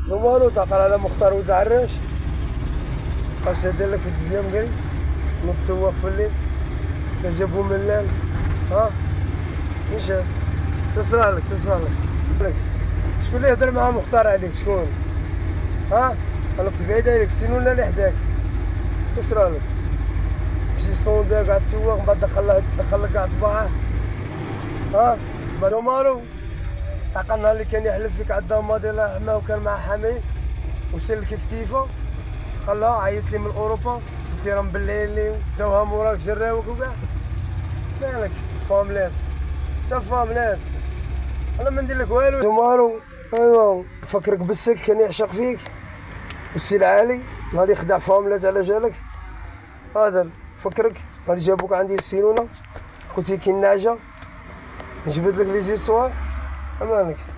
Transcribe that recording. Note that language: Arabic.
والو تعقل على مختار ولد عراش خاص يدير لك في التزيام قري نتسوق في الليل تجيبو من الليل ها مشى تسرالك شكون اللي يهضر مع مختار عليك شكون ها انا كنت بعيد عليك السين ولا اللي حداك تسرالك مشي صوندي قاعد تسوق من بعد دخل لك كاع صباعه ها مالو مالو تعقل نهار اللي كان يحلف فيك عند ماضي الله يرحمه وكان مع حمي وسلك كتيفه خلاها عيط لي من اوروبا قلت لي راه مبلعين داوها موراك جراوك وكاع مالك فاملات انت فاملات انا ما ندير لك والو مالو ايوا فكرك بالسك كان يعشق فيك والسي العالي غادي يخدع فاملات على جالك هذا فكرك غادي جابوك عندي السينونه كنتي كي النعجه نجبد لك لي زيستوار امانك